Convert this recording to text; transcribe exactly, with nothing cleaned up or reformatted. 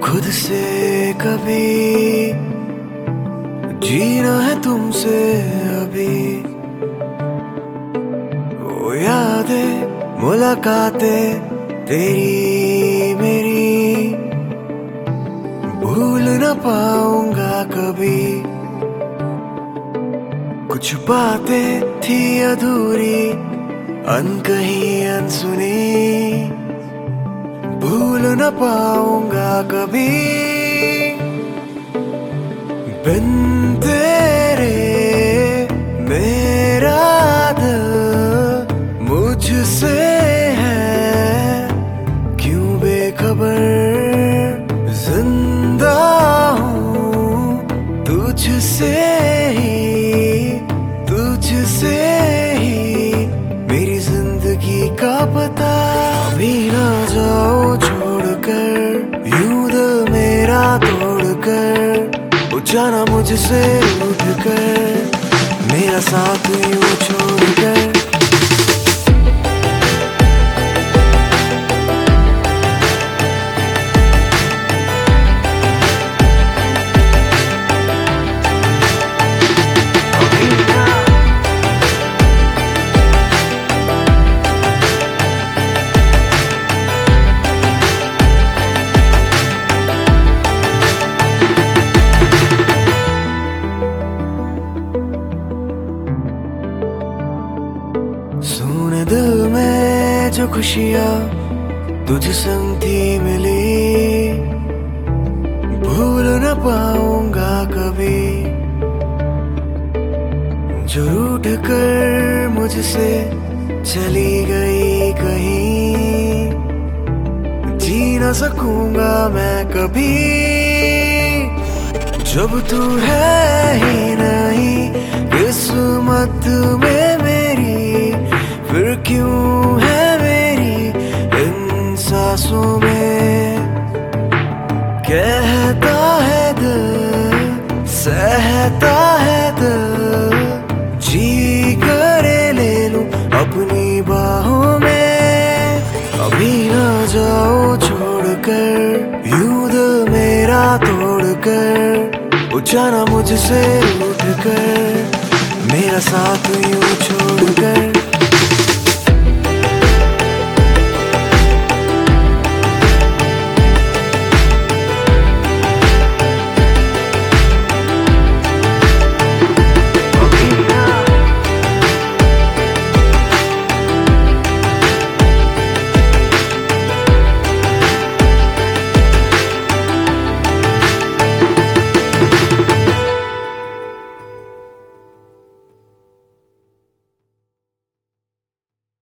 खुद से कभी जीना है तुमसे अभी। वो यादें मुलाकातें तेरी मेरी भूल न पाऊंगा कभी। कुछ बातें थी अधूरी अनकही अनसुनी भूल न पाऊंगा कभी। बिन तेरे मेरा दिल मुझसे है क्यों बेखबर। जिंदा हूँ तुझसे ही तुझसे ही मेरी जिंदगी का पता। अभी ना जाओ छोड़कर यूं दिल मेरा तोड़कर। वो जाना मुझसे रूठ कर मेरा साथ यूं छोड़कर। सुने दिल में जो खुशियाँ तुझ संग थी मिली भूल न पाऊंगा कभी। जो रूठ कर मुझसे चली गई कहीं जी न सकूंगा मैं कभी। जब तू है ही नहीं किस्मत में मेरी फिर क्यों है मेरी इन सांसों में। कहता है दिल सहता है दिल जी करे ले लूं अपनी बाहों में। अभी ना जाओ छोड़कर यूं दिल मेरा तोड़कर। वो जाना मुझसे रूठ कर मेरा साथ यूं छोड़कर।